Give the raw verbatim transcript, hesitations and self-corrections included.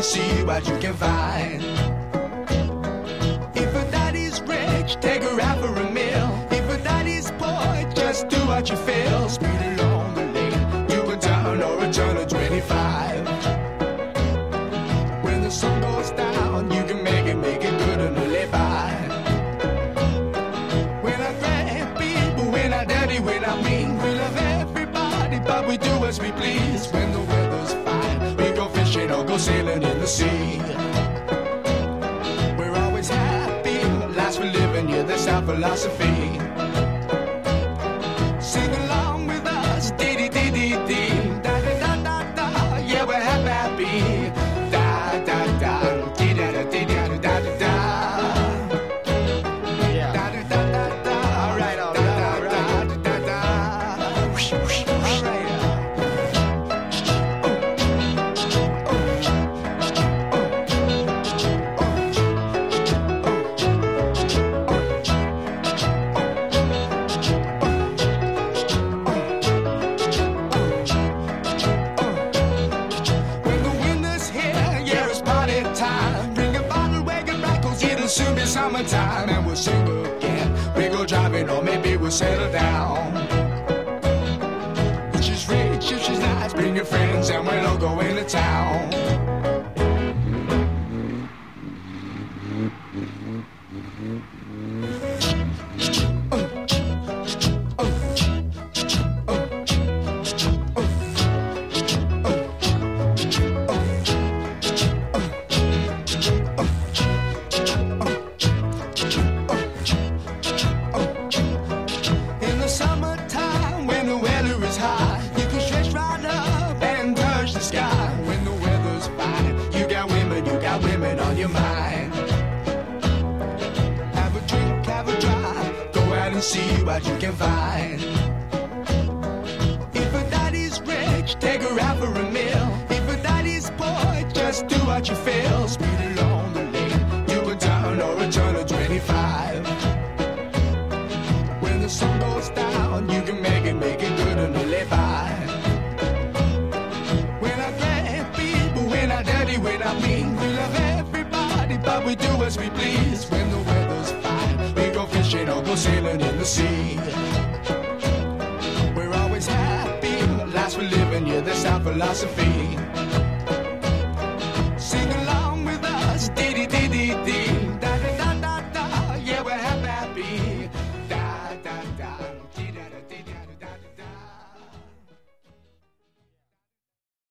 and see what you can find. If a daddy's rich, take her out for a meal. If a daddy's poor, just do what you feel. Speed along the lane, you can turn or a turn of twenty-five. When the sun goes down, you can make it, make it good and live by. When I grab people, when I daddy, when I mean, we love everybody, but we do as we please. When the weather's fine, we go fishing or go sailing in the sea. We're always happy, last for living, yeah, that's our philosophy. Sing along with us, dee dee dee dee dee, da da da da da, yeah, we're happy, happy. Da da da, dee da da dee da da da da da. Yeah. Da da da da da, all right, all right, all right, da da da. Whoosh, whoosh, all right. Soon be summertime and we'll sing again. We go driving or maybe we'll settle down. If she's rich, if she's nice, bring your friends and we'll all go into town. See what you can find. If a daddy's rich, take her out for a meal. If a daddy's poor, just do what you feel. Speed along the lane, you can turn or a turn of twenty-five. When the sun goes down, you can make it, make it good and live by. When I grab people, when I daddy, when I mean, we love everybody, but we do as we please. When the weather's fine, we go fishing or go sailing in the sea. We're always happy, last for living, yeah, that's our philosophy.